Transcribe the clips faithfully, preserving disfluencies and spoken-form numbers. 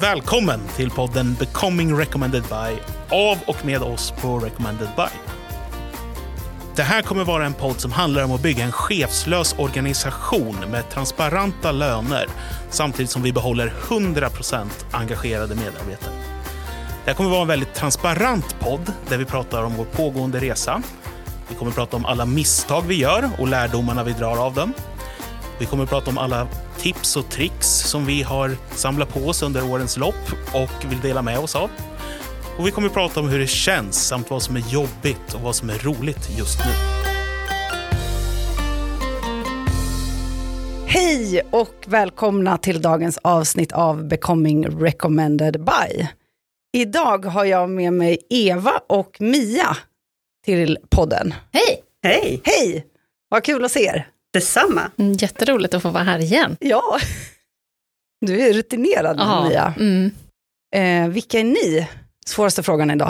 välkommen till podden Becoming Recommended By av och med oss på Recommended By. Det här kommer vara en podd som handlar om att bygga en chefslös organisation med transparenta löner samtidigt som vi behåller hundra procent engagerade medarbetare. Det här kommer vara en väldigt transparent podd där vi pratar om vår pågående resa. Vi kommer prata om alla misstag vi gör och lärdomarna vi drar av dem. Vi kommer prata om alla tips och tricks som vi har samlat på oss under årens lopp och vill dela med oss av. Och vi kommer prata om hur det känns samt vad som är jobbigt och vad som är roligt just nu. Hej och välkomna till dagens avsnitt av Becoming Recommended By. Idag har jag med mig Eva och Mia till podden. Hej! Hej! Hej! Vad kul att se er. Detsamma. Mm, jätteroligt att få vara här igen. Ja, du är rutinerad, Aha. Mia. Mm. Eh, vilka är ni? Svåraste frågan idag.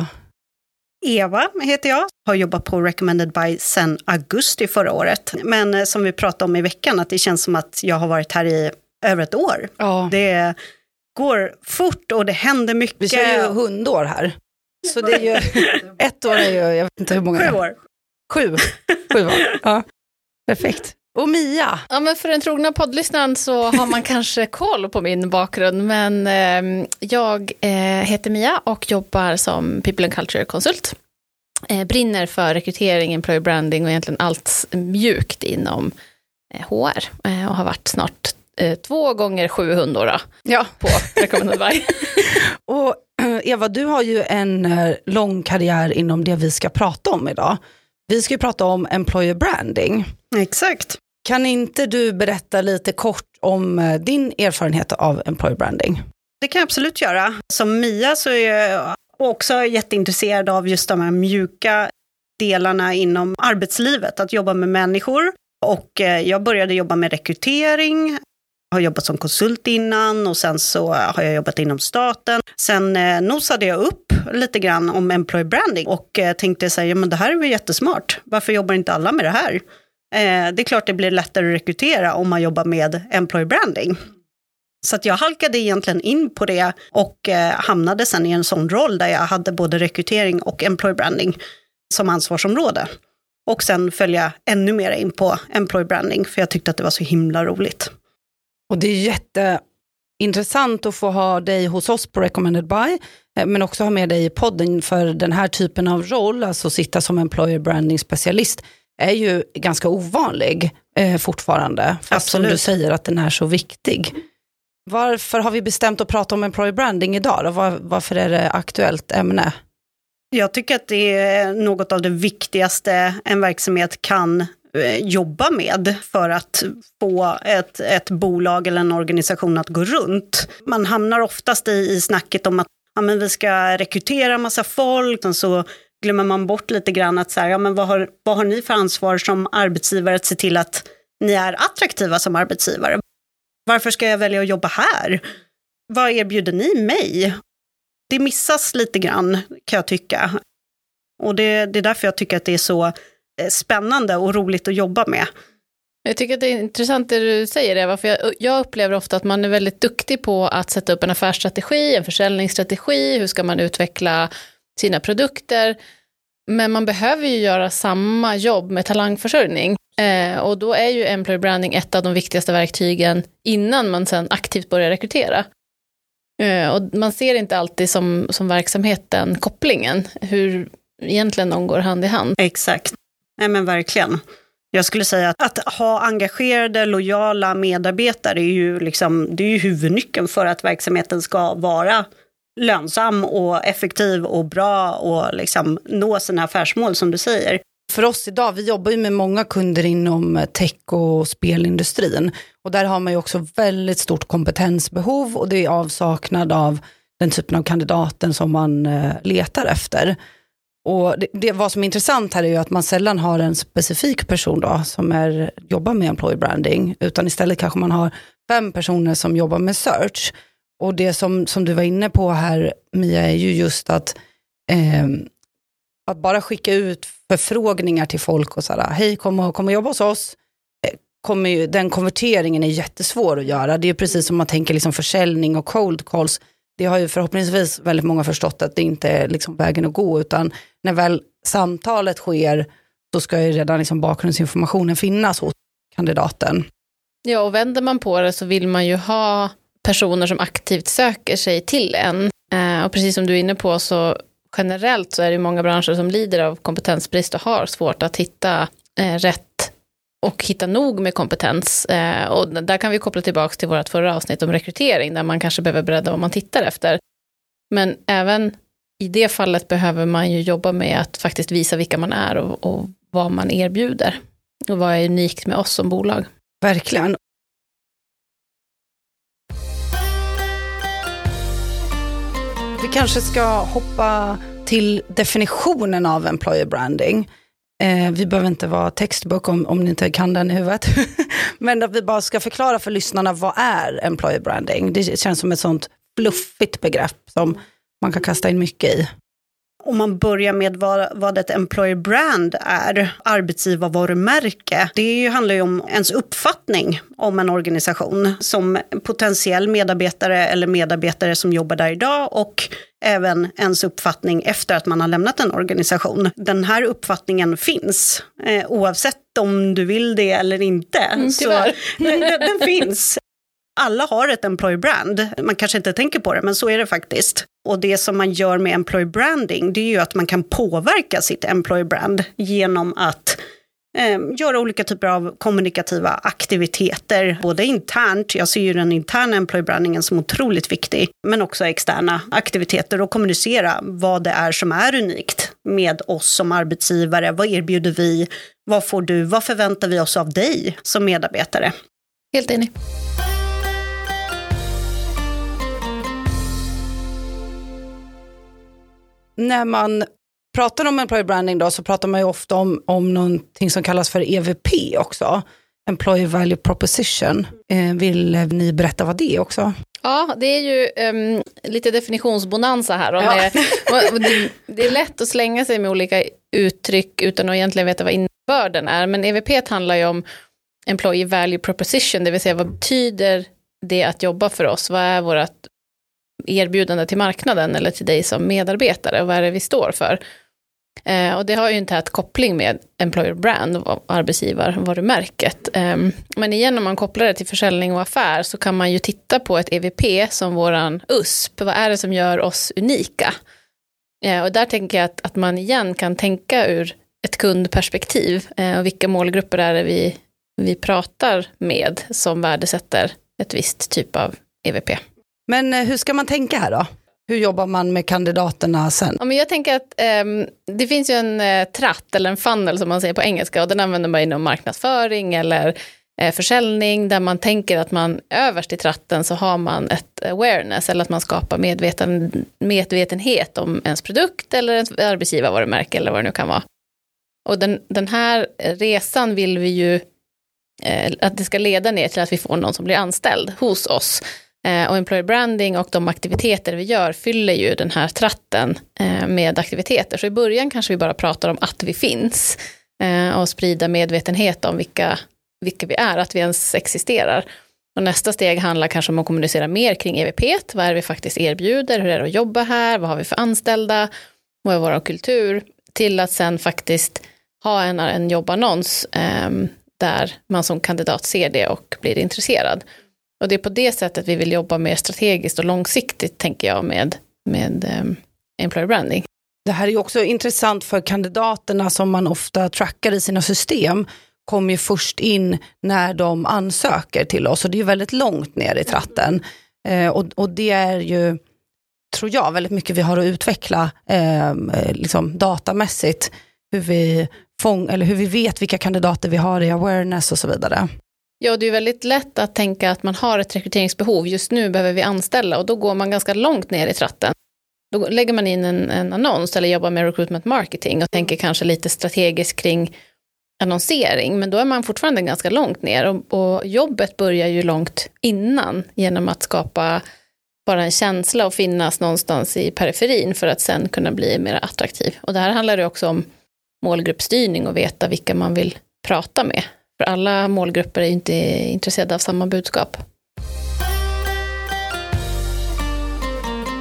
Eva heter jag. Har jobbat på Recommended By sedan augusti förra året. Men eh, som vi pratade om i veckan, att det känns som att jag har varit här i över ett år. Ja. Det går fort och det händer mycket. Vi kör ju hundår här. Så det är ju, ett år är ju, jag vet inte hur många. Sju år. Sju. Sju år. Ja, perfekt. Och Mia? Ja, men för den trogna poddlyssnaren så har man kanske koll på min bakgrund. Men eh, jag eh, heter Mia och jobbar som People and Culture-konsult. Eh, brinner för rekrytering, employer branding och egentligen allt mjukt inom eh, H R. Eh, och har varit snart eh, två gånger sjuhundra Ja. på Recommended By. Och Eva, du har ju en eh, lång karriär inom det vi ska prata om idag. Vi ska ju prata om employer branding. Exakt. Kan inte du berätta lite kort om eh, din erfarenhet av employer branding? Det kan jag absolut göra. Som Mia så är jag också jätteintresserad av just de här mjuka delarna inom arbetslivet. Att jobba med människor. Och eh, jag började jobba med rekrytering. Har jobbat som konsult innan och sen så har jag jobbat inom staten. Sen eh, nosade jag upp lite grann om employer branding och eh, tänkte säga, ja men det här är väl jättesmart. Varför jobbar inte alla med det här? Eh, det är klart det blir lättare att rekrytera om man jobbar med employer branding. Så att jag halkade egentligen in på det och eh, hamnade sen i en sån roll där jag hade både rekrytering och employer branding som ansvarsområde. Och sen följde jag ännu mer in på employer branding för jag tyckte att det var så himla roligt. Och det är jätteintressant att få ha dig hos oss på Recommended By, men också ha med dig i podden, för den här typen av roll, alltså sitta som employer branding specialist, är ju ganska ovanlig eh, fortfarande. Fast Absolut. som du säger att den är så viktig. Varför har vi bestämt att prata om employer branding idag då? Var, varför är det aktuellt ämne? Jag tycker att det är något av det viktigaste en verksamhet kan jobba med för att få ett, ett bolag eller en organisation att gå runt. Man hamnar oftast i, i snacket om att ja, men vi ska rekrytera massa folk, och så glömmer man bort lite grann att så här, ja, men vad, har, vad har ni för ansvar som arbetsgivare att se till att ni är attraktiva som arbetsgivare? Varför ska jag välja att jobba här? Vad erbjuder ni mig? Det missas lite grann, kan jag tycka. Och det, det är därför jag tycker att det är så spännande och roligt att jobba med. Jag tycker att det är intressant det du säger, Eva, för jag, jag upplever ofta att man är väldigt duktig på att sätta upp en affärsstrategi, en försäljningsstrategi, hur ska man utveckla sina produkter, men man behöver ju göra samma jobb med talangförsörjning, eh, och då är ju employer branding ett av de viktigaste verktygen innan man sen aktivt börjar rekrytera. Eh, och man ser inte alltid som, som verksamheten kopplingen, hur egentligen de går hand i hand. Exakt. Nej men verkligen. Jag skulle säga att, att ha engagerade, lojala medarbetare är ju, liksom, det är ju huvudnyckeln för att verksamheten ska vara lönsam och effektiv och bra och liksom nå sina affärsmål som du säger. För oss idag, vi jobbar ju med många kunder inom tech och spelindustrin. Och där har man ju också väldigt stort kompetensbehov och det är avsaknad av den typen av kandidaten som man eh, letar efter. Och det, det, vad som är intressant här är ju att man sällan har en specifik person då som är, jobbar med employer branding, utan istället kanske man har fem personer som jobbar med search. Och det som, som du var inne på här, Mia, är ju just att eh, att bara skicka ut förfrågningar till folk och sådär, hej, kom och, kom och jobba hos oss. Kommer ju, den konverteringen är jättesvår att göra. Det är ju precis som man tänker liksom försäljning och cold calls. det har ju förhoppningsvis väldigt många förstått att det inte är liksom vägen att gå, utan när väl samtalet sker så ska ju redan liksom bakgrundsinformationen finnas hos kandidaten. Ja, och vänder man på det så vill man ju ha personer som aktivt söker sig till en. Eh, och precis som du är inne på så generellt så är det många branscher som lider av kompetensbrist och har svårt att hitta eh, rätt och hitta nog med kompetens. Eh, och där kan vi koppla tillbaka till vårt förra avsnitt om rekrytering, där man kanske behöver bredda vad man tittar efter. Men även i det fallet behöver man ju jobba med att faktiskt visa vilka man är och, och vad man erbjuder. Och vad är unikt med oss som bolag. Verkligen. Vi kanske ska hoppa till definitionen av employer branding. Eh, vi behöver inte vara textbok om, om ni inte kan den i huvudet. Men att vi bara ska förklara för lyssnarna, vad är employer branding? Det känns som ett sånt fluffigt begrepp som man kan kasta in mycket i. Om man börjar med vad, vad ett employer brand är, arbetsgivarvarumärke, det handlar ju om ens uppfattning om en organisation som potentiell medarbetare eller medarbetare som jobbar där idag, och även ens uppfattning efter att man har lämnat en organisation. Den här uppfattningen finns, eh, oavsett om du vill det eller inte. Mm, så, den, den finns. Alla har ett employer brand. Man kanske inte tänker på det, men så är det faktiskt. Och det som man gör med employer branding, det är ju att man kan påverka sitt employer brand genom att eh, göra olika typer av kommunikativa aktiviteter. Både internt, jag ser ju den interna employer brandingen som otroligt viktig, men också externa aktiviteter, och kommunicera vad det är som är unikt med oss som arbetsgivare. Vad erbjuder vi? Vad får du? Vad förväntar vi oss av dig som medarbetare? Helt enig. När man pratar om employer branding då, så pratar man ju ofta om, om någonting som kallas för E V P också. Employer Value Proposition. Eh, vill ni berätta vad det är också? Ja, det är ju um, lite definitionsbonanza här. Om ja. det, det är lätt att slänga sig med olika uttryck utan att egentligen veta vad innebörden är. Men E V P handlar ju om Employer Value Proposition, det vill säga vad betyder det att jobba för oss? Vad är vårt erbjudande till marknaden eller till dig som medarbetare, och vad är det vi står för? Eh, och det har ju inte ett koppling med employer brand, arbetsgivarvarumärket. Eh, men igen, om man kopplar det till försäljning och affär så kan man ju titta på ett E V P som våran U S P. Vad är det som gör oss unika? Eh, och där tänker jag att, att man igen kan tänka ur ett kundperspektiv. Eh, och vilka målgrupper är det vi, vi pratar med som värdesätter ett visst typ av E V P. Men hur ska man tänka här då? Hur jobbar man med kandidaterna sen? Ja, men jag tänker att um, det finns ju en uh, tratt eller en funnel som man säger på engelska, och den använder man inom marknadsföring eller uh, försäljning, där man tänker att man överst i tratten så har man ett awareness, eller att man skapar medveten, medvetenhet om ens produkt eller ett arbetsgivarvarumärke eller vad det nu kan vara. Och den, den här resan vill vi ju uh, att det ska leda ner till att vi får någon som blir anställd hos oss. Och employer branding och de aktiviteter vi gör fyller ju den här tratten med aktiviteter. Så i början kanske vi bara pratar om att vi finns och sprida medvetenhet om vilka, vilka vi är, att vi ens existerar. Och nästa steg handlar kanske om att kommunicera mer kring E V P. Vad är det vi faktiskt erbjuder? Hur är det att jobba här? Vad har vi för anställda? Vad är vår kultur? Till att sen faktiskt ha en, en jobbannons där man som kandidat ser det och blir intresserad. Och det är på det sättet vi vill jobba mer strategiskt och långsiktigt, tänker jag, med, med um, employer branding. Det här är ju också intressant för kandidaterna som man ofta trackar i sina system. Kommer ju först in när de ansöker till oss, och det är ju väldigt långt ner i tratten. Eh, och, och det är ju, tror jag, väldigt mycket vi har att utveckla eh, liksom datamässigt. Hur vi, fång, eller hur vi vet vilka kandidater vi har i awareness och så vidare. Ja, det är väldigt lätt att tänka att man har ett rekryteringsbehov. Just nu behöver vi anställa, och då går man ganska långt ner i tratten. Då lägger man in en, en annons eller jobbar med recruitment marketing och tänker kanske lite strategiskt kring annonsering. Men då är man fortfarande ganska långt ner, och, och jobbet börjar ju långt innan genom att skapa bara en känsla och finnas någonstans i periferin för att sen kunna bli mer attraktiv. Och det här handlar ju också om målgruppsstyrning och veta vilka man vill prata med. För alla målgrupper är ju inte intresserade av samma budskap.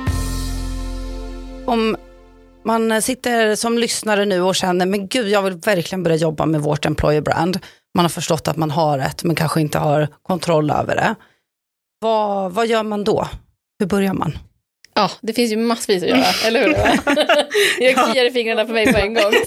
Om man sitter som lyssnare nu och känner, men gud, jag vill verkligen börja jobba med vårt employer brand. Man har förstått att man har ett, men kanske inte har kontroll över det. Vad, vad gör man då? Hur börjar man? Ja, det finns ju massvis att göra, eller hur? Jag kliar i fingrarna på mig på en gång.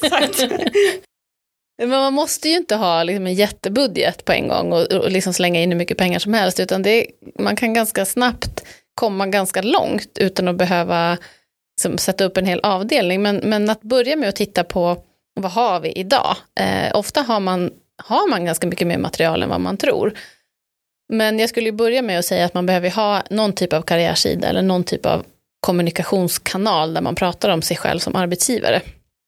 Men man måste ju inte ha liksom en jättebudget på en gång och, och liksom slänga in hur mycket pengar som helst, utan det, man kan ganska snabbt komma ganska långt utan att behöva liksom, sätta upp en hel avdelning. Men, men att börja med att titta på vad har vi idag? Eh, ofta har man, har man ganska mycket mer material än vad man tror. Men jag skulle börja med att säga att man behöver ha någon typ av karriärsida eller någon typ av kommunikationskanal där man pratar om sig själv som arbetsgivare.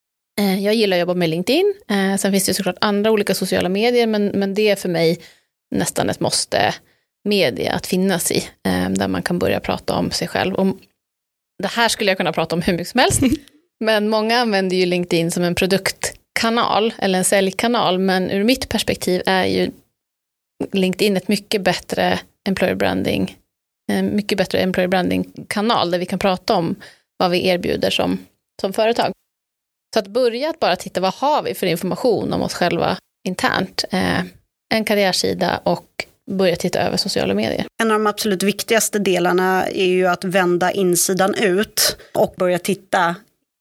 Jag gillar att jobba med LinkedIn. Sen finns det såklart andra olika sociala medier, men, men det är för mig nästan ett måste media att finnas i, där man kan börja prata om sig själv. Om, det här skulle jag kunna prata om hur mycket som helst, men många använder ju LinkedIn som en produktkanal eller en säljkanal, men ur mitt perspektiv är ju LinkedIn ett mycket bättre employer branding, mycket bättre employer branding-kanal där vi kan prata om vad vi erbjuder som, som företag. Så att börja att bara titta, vad har vi för information om oss själva internt? Eh, en karriärsida och börja titta över sociala medier. En av de absolut viktigaste delarna är ju att vända insidan ut och börja titta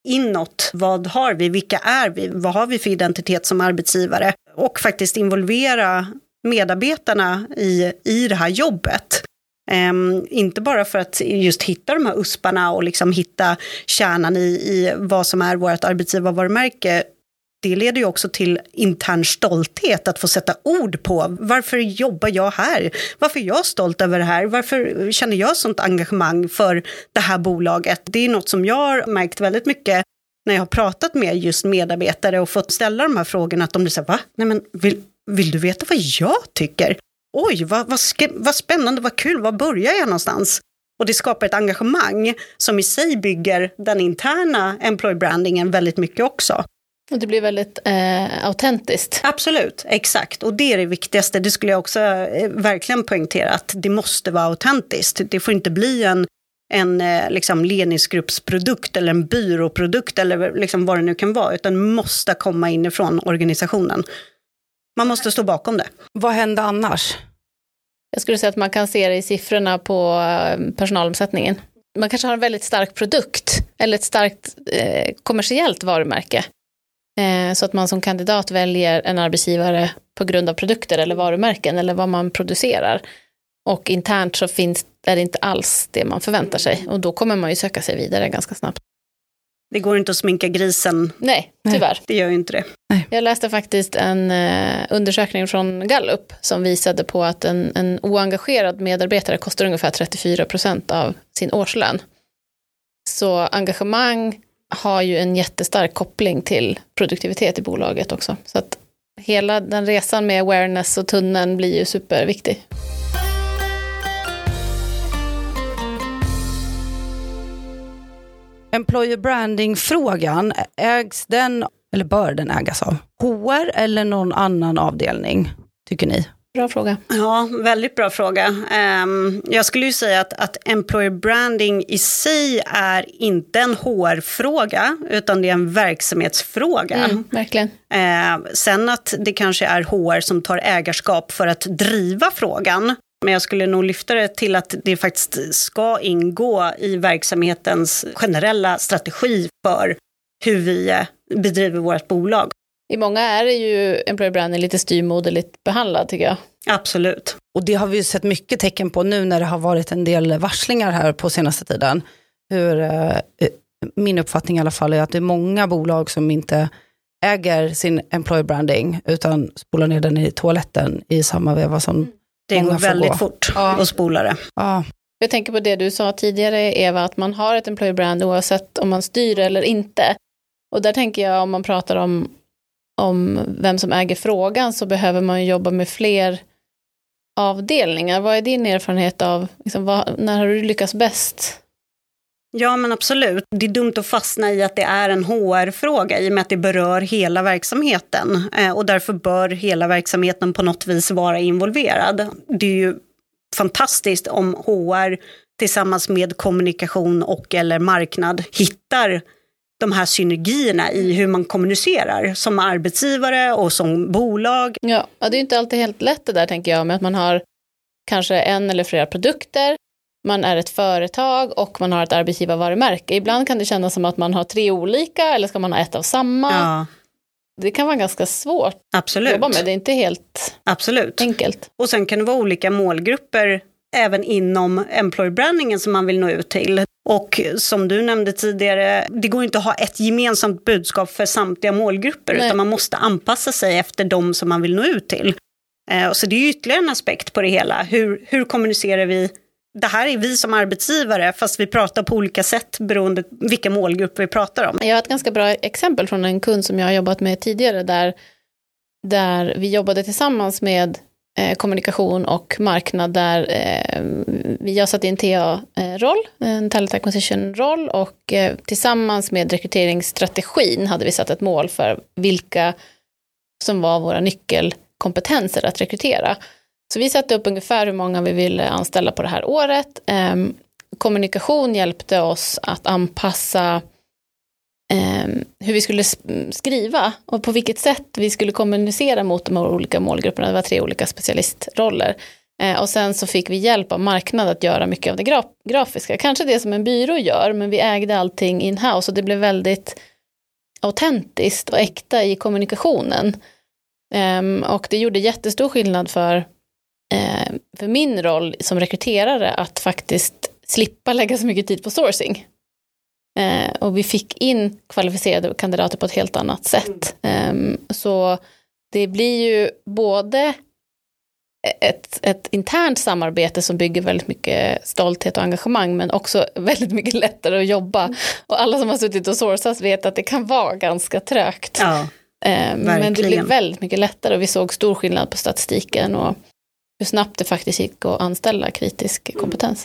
inåt. Vad har vi? Vilka är vi? Vad har vi för identitet som arbetsgivare? Och faktiskt involvera medarbetarna i, i det här jobbet. Um, inte bara för att just hitta de här usparna och liksom hitta kärnan i, i vad som är vårt arbetsgivarvarumärke. Det leder ju också till intern stolthet att få sätta ord på varför jobbar jag här? Varför är jag stolt över det här? Varför känner jag sånt engagemang för det här bolaget? Det är något som jag har märkt väldigt mycket när jag har pratat med just medarbetare och fått ställa de här frågorna, att de blir så här, va? Nej, men vill, vill du veta vad jag tycker? Oj, vad, vad, vad spännande, vad kul, vad börjar jag någonstans? Och det skapar ett engagemang som i sig bygger den interna employer brandingen väldigt mycket också. Och det blir väldigt eh, autentiskt. Absolut, exakt. Och det är det viktigaste. Det skulle jag också eh, verkligen poängtera, att det måste vara autentiskt. Det får inte bli en, en eh, liksom ledningsgruppsprodukt eller en byråprodukt eller liksom vad det nu kan vara, utan måste komma inifrån organisationen. Man måste stå bakom det. Vad händer annars? Jag skulle säga att man kan se det i siffrorna på personalomsättningen. Man kanske har en väldigt stark produkt eller ett starkt eh, kommersiellt varumärke. Eh, så att man som kandidat väljer en arbetsgivare på grund av produkter eller varumärken eller vad man producerar. Och internt så finns är det inte alls det man förväntar sig. Och då kommer man ju söka sig vidare ganska snabbt. Det går inte att sminka grisen. Nej, tyvärr. Nej, det gör ju inte det. Nej. Jag läste faktiskt en eh, undersökning från Gallup som visade på att en, en oengagerad medarbetare kostar ungefär trettiofyra procent av sin årslön. Så engagemang har ju en jättestark koppling till produktivitet i bolaget också. Så att hela den resan med awareness och tunneln blir ju superviktig. Employer branding-frågan, ägs den, eller bör den ägas av H R eller någon annan avdelning, tycker ni? Bra fråga. Ja, väldigt bra fråga. Um, jag skulle ju säga att, att employer branding i sig är inte en H R-fråga, utan det är en verksamhetsfråga. Mm, verkligen. Uh, sen att det kanske är H R som tar ägarskap för att driva frågan. Men jag skulle nog lyfta det till att det faktiskt ska ingå i verksamhetens generella strategi för hur vi bedriver vårt bolag. I många är det ju employer branding lite styrmoderligt behandlad, tycker jag. Absolut. Och det har vi ju sett mycket tecken på nu när det har varit en del varslingar här på senaste tiden. Hur, eh, min uppfattning i alla fall är att det är många bolag som inte äger sin employer branding utan spolar ner den i toaletten i samma veva som det går väldigt gå. fort ja. att spola det. Ja. Jag tänker på det du sa tidigare, Eva, att man har ett employer brand oavsett om man styr eller inte. Och där tänker jag, om man pratar om, om vem som äger frågan, så behöver man jobba med fler avdelningar. Vad är din erfarenhet av, liksom, vad, när har du lyckats bäst? Ja, men absolut. Det är dumt att fastna i att det är en H R-fråga i och med att det berör hela verksamheten. Eh, och därför bör hela verksamheten på något vis vara involverad. Det är ju fantastiskt om H R tillsammans med kommunikation och eller marknad hittar de här synergierna i hur man kommunicerar som arbetsgivare och som bolag. Ja, det är ju inte alltid helt lätt det där, tänker jag, med att man har kanske en eller flera produkter, man är ett företag och man har ett arbetsgivarvarumärke. Ibland kan det kännas som att man har tre olika, eller ska man ha ett av samma? Ja. Det kan vara ganska svårt Absolut. att jobba med, det är inte helt Absolut. enkelt. Och sen kan det vara olika målgrupper även inom employer brandingen som man vill nå ut till. Och som du nämnde tidigare, det går inte att ha ett gemensamt budskap för samtliga målgrupper. Nej. Utan man måste anpassa sig efter dem som man vill nå ut till. Eh, så det är ytterligare en aspekt på det hela. Hur, hur kommunicerar vi? Det här är vi som arbetsgivare, fast vi pratar på olika sätt beroende vilka målgrupper vi pratar om. Jag har ett ganska bra exempel från en kund som jag har jobbat med tidigare, där, där vi jobbade tillsammans med eh, kommunikation och marknad, där eh, vi har satt in T A-roll, en talent acquisition-roll, och eh, tillsammans med rekryteringsstrategin hade vi satt ett mål för vilka som var våra nyckelkompetenser att rekrytera. Så vi satte upp ungefär hur många vi ville anställa på det här året. Eh, kommunikation hjälpte oss att anpassa eh, hur vi skulle skriva och på vilket sätt vi skulle kommunicera mot de olika målgrupperna. Det var tre olika specialistroller. Eh, och sen så fick vi hjälp av marknad att göra mycket av det graf- grafiska. Kanske det som en byrå gör, men vi ägde allting in-house och det blev väldigt autentiskt och äkta i kommunikationen. Eh, och det gjorde jättestor skillnad för för min roll som rekryterare att faktiskt slippa lägga så mycket tid på sourcing. Eh, och vi fick in kvalificerade kandidater på ett helt annat sätt. Eh, så det blir ju både ett, ett internt samarbete som bygger väldigt mycket stolthet och engagemang, men också väldigt mycket lättare att jobba. Och alla som har suttit och sourcat vet att det kan vara ganska trögt. Ja, eh, men det blir väldigt mycket lättare, och vi såg stor skillnad på statistiken och hur snabbt det faktiskt gick att anställa kritisk kompetens.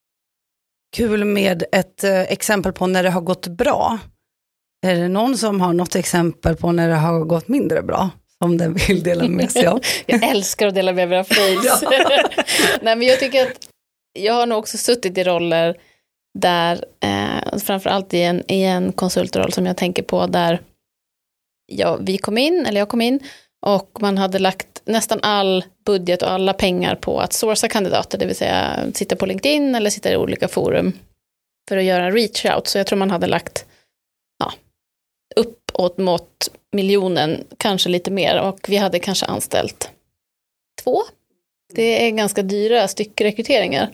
Kul med ett eh, exempel på när det har gått bra. Är det någon som har något exempel på när det har gått mindre bra? Som den vill dela med sig av? Jag älskar att dela med mig av fails. Nej, men jag tycker att jag har nog också suttit i roller där, eh, framförallt i en, i en konsultroll som jag tänker på, där jag, vi kom in, eller jag kom in, och man hade lagt nästan all budget och alla pengar på att sourca kandidater, det vill säga sitta på LinkedIn eller sitta i olika forum för att göra en reach out. Så jag tror man hade lagt ja, uppåt mot miljonen, kanske lite mer, och vi hade kanske anställt två. Det är ganska dyra styckrekryteringar.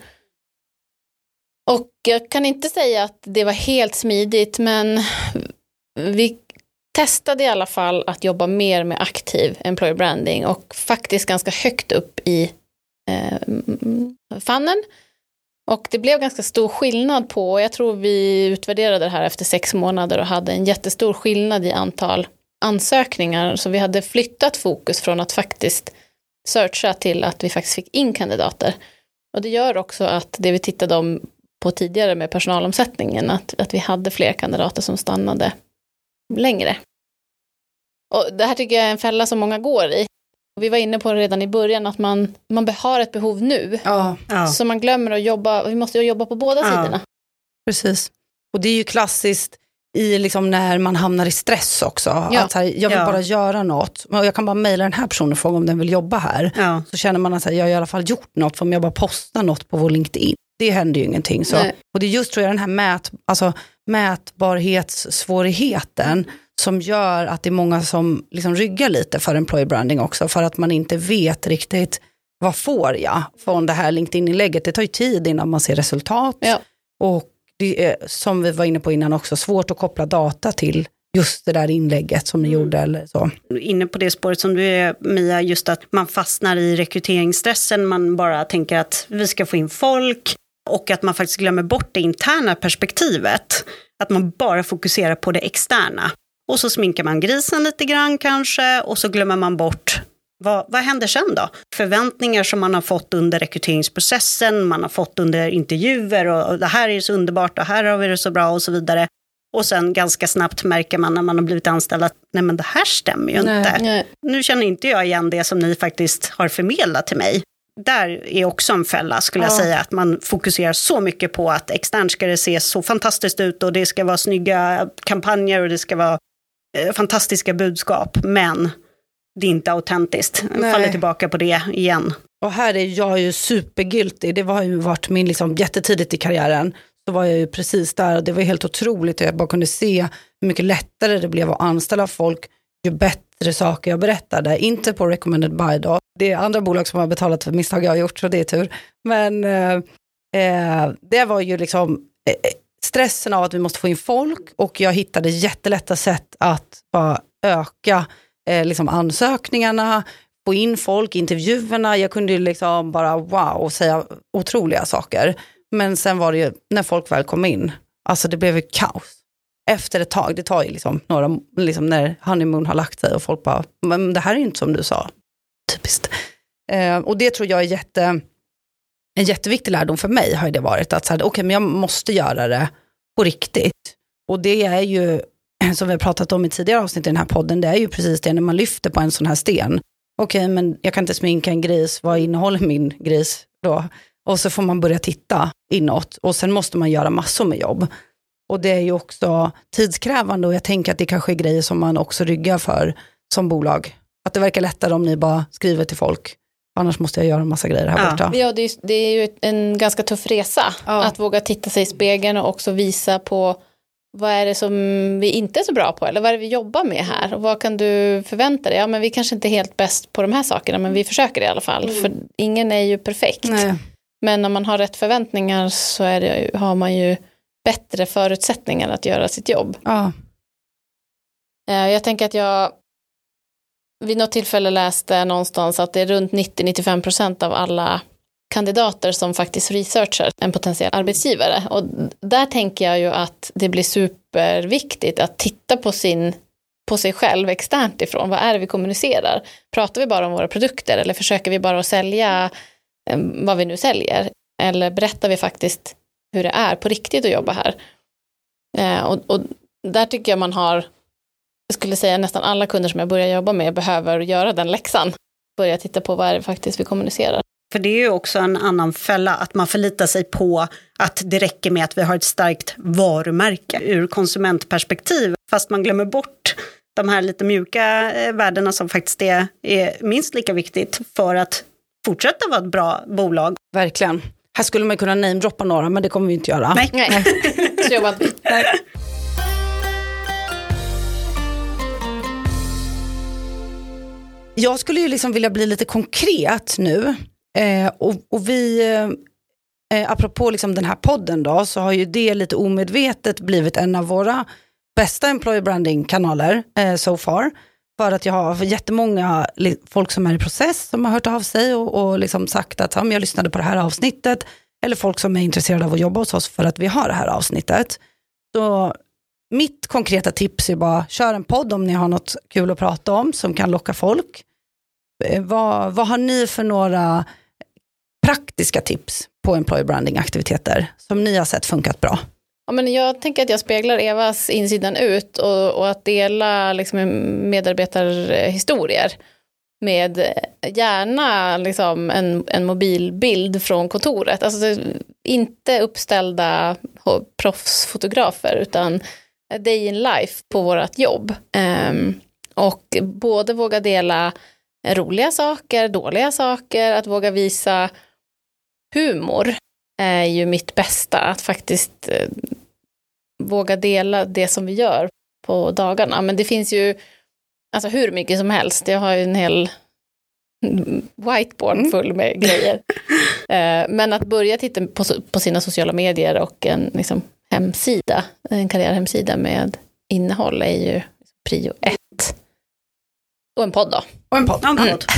Och jag kan inte säga att det var helt smidigt, men vi testade i alla fall att jobba mer med aktiv employer branding och faktiskt ganska högt upp i eh, funneln. Och det blev ganska stor skillnad på, och jag tror vi utvärderade det här efter sex månader och hade en jättestor skillnad i antal ansökningar. Så vi hade flyttat fokus från att faktiskt searcha till att vi faktiskt fick in kandidater. Och det gör också att det vi tittade om på tidigare med personalomsättningen, att, att vi hade fler kandidater som stannade längre. Och det här tycker jag är en fälla som många går i. Vi var inne på det redan i början, att man, man har ett behov nu. Ja. Ja. Så man glömmer att jobba, vi måste ju jobba på båda Ja. sidorna. Precis. Och det är ju klassiskt i liksom när man hamnar i stress också. Ja. Att så här, jag vill Ja. bara göra något. Och jag kan bara mejla den här personen och fråga om den vill jobba här. Ja. Så känner man att så här, jag har i alla fall gjort något. För om jag bara postar något på vår LinkedIn. Det händer ju ingenting. Så. Nej. Och det är just tror jag den här mät, alltså, mätbarhetssvårigheten som gör att det är många som liksom ryggar lite för employer branding också. För att man inte vet riktigt vad får jag från det här LinkedIn-inlägget. Det tar ju tid innan man ser resultat. Ja. Och det är, som vi var inne på innan också, svårt att koppla data till just det där inlägget som ni mm. gjorde eller så. Inne på det spåret som du är, Mia, just att man fastnar i rekryteringsstressen. Man bara tänker att vi ska få in folk, och att man faktiskt glömmer bort det interna perspektivet. Att man bara fokuserar på det externa. Och så sminkar man grisen lite grann kanske, och så glömmer man bort vad, vad händer sen då? Förväntningar som man har fått under rekryteringsprocessen, man har fått under intervjuer, och, och det här är så underbart och här har vi det så bra och så vidare. Och sen ganska snabbt märker man när man har blivit anställd att nej, men det här stämmer ju Nej. inte. Nej. Nu känner inte jag igen det som ni faktiskt har förmedlat till mig. där är också en fälla skulle jag ja. säga, att man fokuserar så mycket på att externt ska det se så fantastiskt ut och det ska vara snygga kampanjer och det ska vara eh, fantastiska budskap, men det är inte autentiskt. Jag faller tillbaka på det igen. Och här är jag ju superguilty. Det har ju varit min liksom jättetidigt i karriären. Så var jag ju precis där och det var helt otroligt. Jag bara kunde se hur mycket lättare det blev att anställa folk ju bättre saker jag berättade. Inte på recommended buy då. Det är andra bolag som har betalat för misstag jag har gjort, så det är tur. Men eh, eh, det var ju liksom eh, stressen av att vi måste få in folk, och jag hittade jättelätta sätt att bara öka eh, liksom ansökningarna, få in folk, intervjuerna. Jag kunde ju liksom bara wow och säga otroliga saker. Men sen var det ju, när folk väl kom in, alltså det blev ju kaos. Efter ett tag, det tar ju liksom några, liksom när honeymoon har lagt sig och folk bara, men det här är ju inte som du sa. Typiskt. Eh, och det tror jag är jätte, en jätteviktig lärdom för mig har det varit. Att okej, okay, men jag måste göra det på riktigt. Och det är ju, som vi har pratat om i tidigare avsnitt i den här podden, det är ju precis det när man lyfter på en sån här sten. Okej, okay, men jag kan inte sminka en gris, vad innehåller min gris då? Och så får man börja titta inåt. Och sen måste man göra massor med jobb. Och det är ju också tidskrävande, och jag tänker att det kanske är grejer som man också ryggar för som bolag. Att det verkar lättare om ni bara skriver till folk. Annars måste jag göra en massa grejer här ja. borta. Ja, det är, det är ju en ganska tuff resa. Ja. Att våga titta sig i spegeln och också visa på vad är det som vi inte är så bra på, eller vad är det vi jobbar med här, och vad kan du förvänta dig? Ja, men vi kanske inte är helt bäst på de här sakerna, men vi försöker i alla fall, mm. för ingen är ju perfekt. Nej. Men när man har rätt förväntningar så är det, har man ju bättre förutsättningar att göra sitt jobb. Ja. Jag tänker att jag vid något tillfälle läste någonstans att det är runt nittio till nittiofem procent av alla kandidater som faktiskt researchar en potentiell arbetsgivare. Och där tänker jag ju att det blir superviktigt att titta på, sin, på sig själv externt ifrån. Vad är det vi kommunicerar? Pratar vi bara om våra produkter, eller försöker vi bara att sälja eh, vad vi nu säljer? Eller berättar vi faktiskt hur det är på riktigt att jobba här? Eh, och, och där tycker jag man har, jag skulle säga nästan alla kunder som jag börjar jobba med behöver göra den läxan. Börja titta på vad är det faktiskt vi kommunicerar. För det är ju också en annan fälla, att man förlitar sig på att det räcker med att vi har ett starkt varumärke ur konsumentperspektiv. Fast man glömmer bort de här lite mjuka värdena som faktiskt är, är minst lika viktigt för att fortsätta vara ett bra bolag. Verkligen. Här skulle man kunna namedroppa några, men det kommer vi inte göra. Nej. Nej. Så jobbar inte. Nej. Jag skulle ju liksom vilja bli lite konkret nu. Eh, och, och vi, eh, apropå liksom den här podden då, så har ju det lite omedvetet blivit en av våra bästa employer branding-kanaler eh, so far. För att jag har jättemånga folk som är i process som har hört av sig och, och liksom sagt att ja, jag lyssnade på det här avsnittet. Eller folk som är intresserade av att jobba hos oss för att vi har det här avsnittet. Så mitt konkreta tips är bara, kör en podd om ni har något kul att prata om som kan locka folk. Vad, vad har ni för några praktiska tips på employer branding-aktiviteter som ni har sett funkat bra? Ja, men jag tänker att jag speglar Evas insidan ut och, och att dela liksom medarbetarhistorier med gärna liksom en, en mobilbild från kontoret. Alltså inte uppställda proffsfotografer utan a day in life på vårt jobb. Um, och både våga dela roliga saker, dåliga saker, att våga visa humor är ju mitt bästa, att faktiskt eh, våga dela det som vi gör på dagarna. Men det finns ju alltså hur mycket som helst. Jag har ju en hel whiteboard full med grejer. Eh, men att börja titta på, på sina sociala medier och en liksom, hemsida, en karriärhemsida med innehåll är ju prio ett. Och en podd då. Och en podd. Mm. Mm.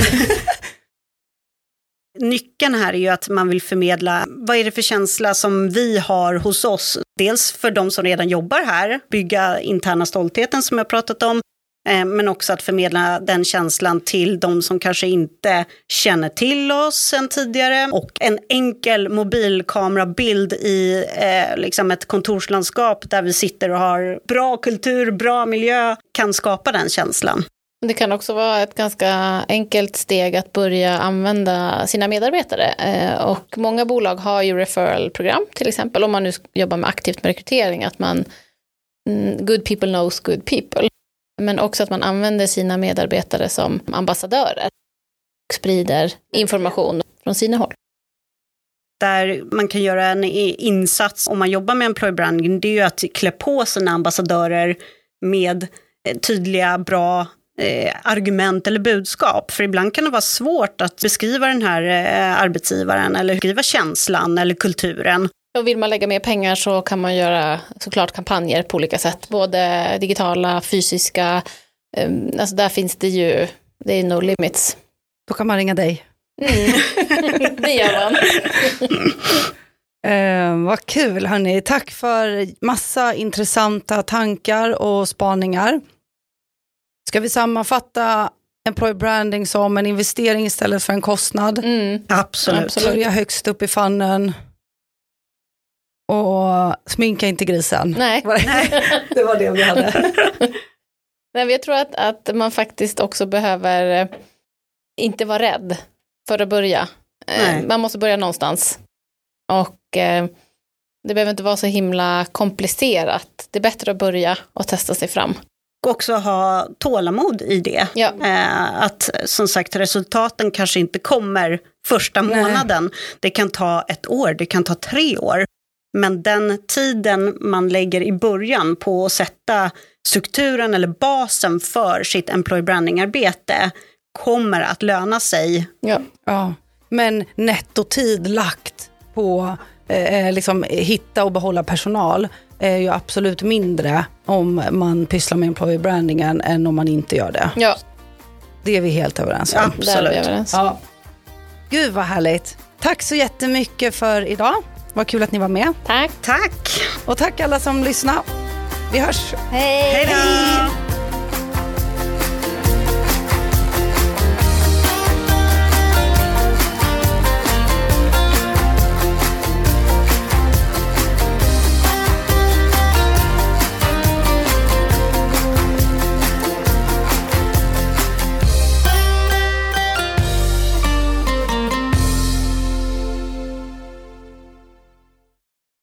Nyckeln här är ju att man vill förmedla, vad är det för känsla som vi har hos oss? Dels för de som redan jobbar här, bygga interna stoltheten som jag pratat om, eh, men också att förmedla den känslan till de som kanske inte känner till oss sedan tidigare. Och en enkel mobilkamerabild i eh, liksom ett kontorslandskap där vi sitter och har bra kultur, bra miljö, kan skapa den känslan. Det kan också vara ett ganska enkelt steg att börja använda sina medarbetare. Och många bolag har ju referral-program till exempel. Om man nu jobbar med aktivt med rekrytering. Att man, good people knows good people. Men också att man använder sina medarbetare som ambassadörer. Och sprider information från sina håll. Där man kan göra en insats om man jobbar med employer branding. Det är ju att klä på sina ambassadörer med tydliga, bra Eh, argument eller budskap. För ibland kan det vara svårt att beskriva den här eh, arbetsgivaren eller beskriva känslan eller kulturen. Och vill man lägga mer pengar så kan man göra såklart kampanjer på olika sätt. Både digitala, fysiska. Eh, alltså där finns det ju, det är no limits. Då kan man ringa dig. Mm. Det gör man. eh, vad kul hörni. Tack för massa intressanta tankar och spaningar. Ska vi sammanfatta employer branding som en investering istället för en kostnad? Mm. Absolut. Absolut. Börja högst upp i fannen. Och sminka inte grisen. Nej. Det var det vi hade. Nej, jag tror att, att man faktiskt också behöver inte vara rädd för att börja. Nej. Man måste börja någonstans. Och eh, det behöver inte vara så himla komplicerat. Det är bättre att börja och testa sig fram. Också ha tålamod i det. Ja. Eh, att som sagt resultaten kanske inte kommer första månaden. Nej. Det kan ta ett år, det kan ta tre år. Men den tiden man lägger i början på att sätta strukturen eller basen för sitt employer branding-arbete kommer att löna sig. Ja, ja. Men nettotid lagt på eh, liksom, hitta och behålla personal är ju absolut mindre om man pysslar med employer brandingen än om man inte gör det. Ja. Det är vi helt överens om. Absolut. Där är vi överens. Ja. Gud vad härligt. Tack så jättemycket för idag. Vad kul att ni var med. Tack. Tack. Och tack alla som lyssnar. Vi hörs. Hej. Hej då.